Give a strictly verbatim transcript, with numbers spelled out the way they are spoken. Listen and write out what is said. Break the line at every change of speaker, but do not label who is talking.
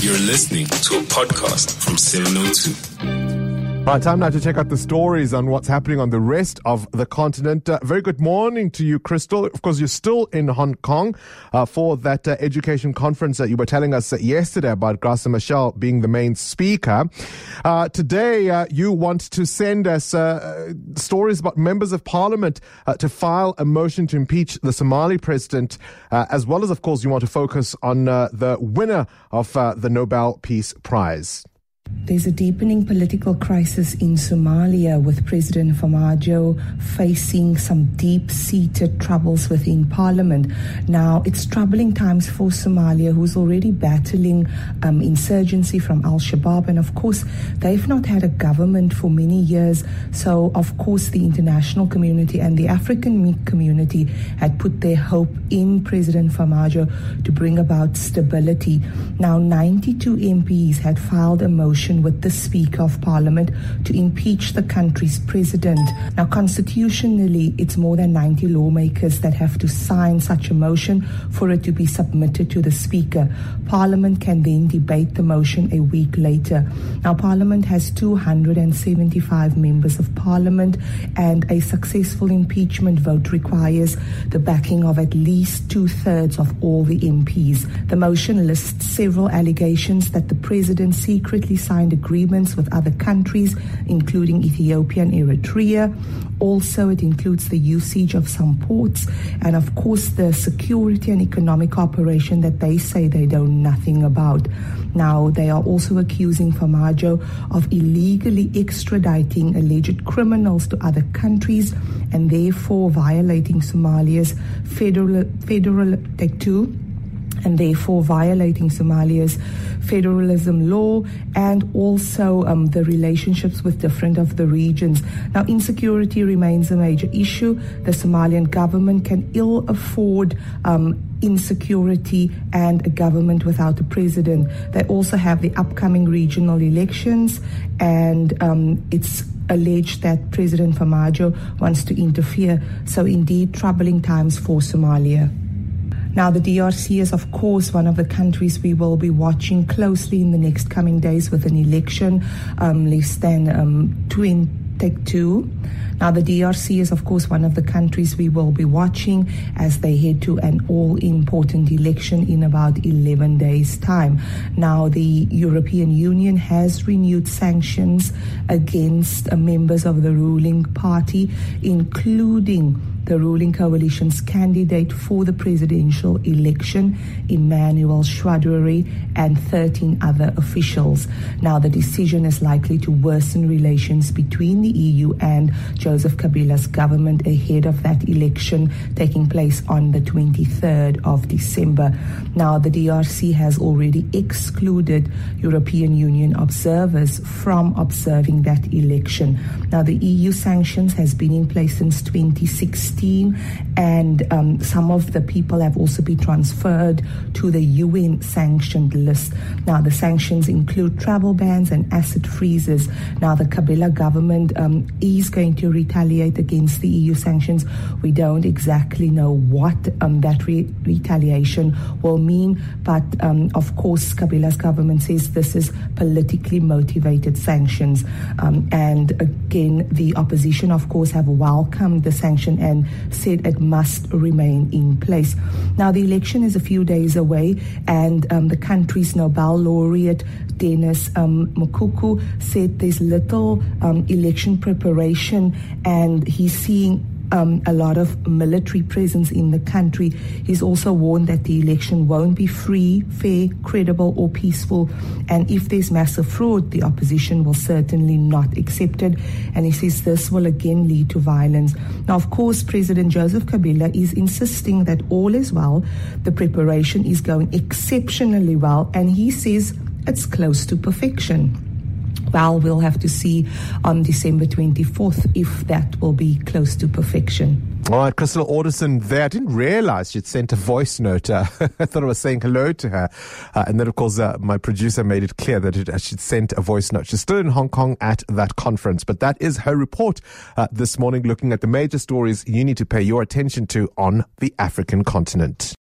You're listening to a podcast from seven oh two.
Right, time now to check out the stories on what's happening on the rest of the continent. Uh, very good morning to you, Crystal. Of course, you're still in Hong Kong uh, for that uh, education conference that you were telling us uh, yesterday about Graça Machel being the main speaker. Uh, today, uh, you want to send us uh, stories about members of parliament uh, to file a motion to impeach the Somali president, uh, as well as, of course, you want to focus on uh, the winner of uh, the Nobel Peace Prize.
There's a deepening political crisis in Somalia, with President Farmajo facing some deep-seated troubles within parliament. Now, it's troubling times for Somalia, who's already battling um, insurgency from Al-Shabaab. And of course, they've not had a government for many years. So, of course, the international community and the African community had put their hope in President Farmajo to bring about stability. Now, ninety-two M Ps had filed a motion with the Speaker of Parliament to impeach the country's president. Now, constitutionally, it's more than ninety lawmakers that have to sign such a motion for it to be submitted to the Speaker. Parliament can then debate the motion a week later. Now, Parliament has two hundred seventy-five members of Parliament, and a successful impeachment vote requires the backing of at least two-thirds of all the M Ps. The motion lists several allegations that the president secretly signed agreements with other countries, including Ethiopia and Eritrea. Also, it includes the usage of some ports and, of course, the security and economic cooperation that they say they know nothing about. Now, they are also accusing Farmajo of illegally extraditing alleged criminals to other countries and therefore violating Somalia's federal, federal two. and therefore violating Somalia's federalism law and also um, the relationships with different of the regions. Now, insecurity remains a major issue. The Somalian government can ill afford um, insecurity and a government without a president. They also have the upcoming regional elections, and um, it's alleged that President Farmajo wants to interfere. So indeed, troubling times for Somalia. Now, the D R C is, of course, one of the countries we will be watching closely in the next coming days with an election um, less than um, twenty-two. Now, the D R C is, of course, one of the countries we will be watching as they head to an all-important election in about eleven days' time. Now, the European Union has renewed sanctions against uh, members of the ruling party, including the ruling coalition's candidate for the presidential election, Emmanuel Shwaduri, and thirteen other officials. Now, the decision is likely to worsen relations between the E U and Joseph Kabila's government ahead of that election taking place on the twenty-third of December. Now, the D R C has already excluded European Union observers from observing that election. Now, the E U sanctions has been in place since twenty sixteen. And um, some of the people have also been transferred to the U N sanctioned list. Now, the sanctions include travel bans and asset freezes. Now, the Kabila government um, is going to retaliate against the E U sanctions. We don't exactly know what um, that re- retaliation will mean, but um, of course, Kabila's government says this is politically motivated sanctions. Um, and again, the opposition, of course, have welcomed the sanction and said it must remain in place. Now, the election is a few days away, and um, the country's Nobel laureate, Denis um, Mukwege, said there's little um, election preparation, and he's seeing Um, a lot of military presence in the country. He's also warned that the election won't be free, fair, credible or peaceful, and if there's massive fraud, the opposition will certainly not accept it, and he says this will again lead to violence. Now, of course, President Joseph Kabila is insisting that all is well. The preparation is going exceptionally well, and he says it's close to perfection. Well, we'll have to see on December twenty-fourth if that will be close to perfection.
All right, Crystal Alderson there. I didn't realize she'd sent a voice note. Uh, I thought I was saying hello to her. Uh, and then, of course, uh, my producer made it clear that it, uh, she'd sent a voice note. She's still in Hong Kong at that conference. But that is her report uh, this morning, looking at the major stories you need to pay your attention to on the African continent.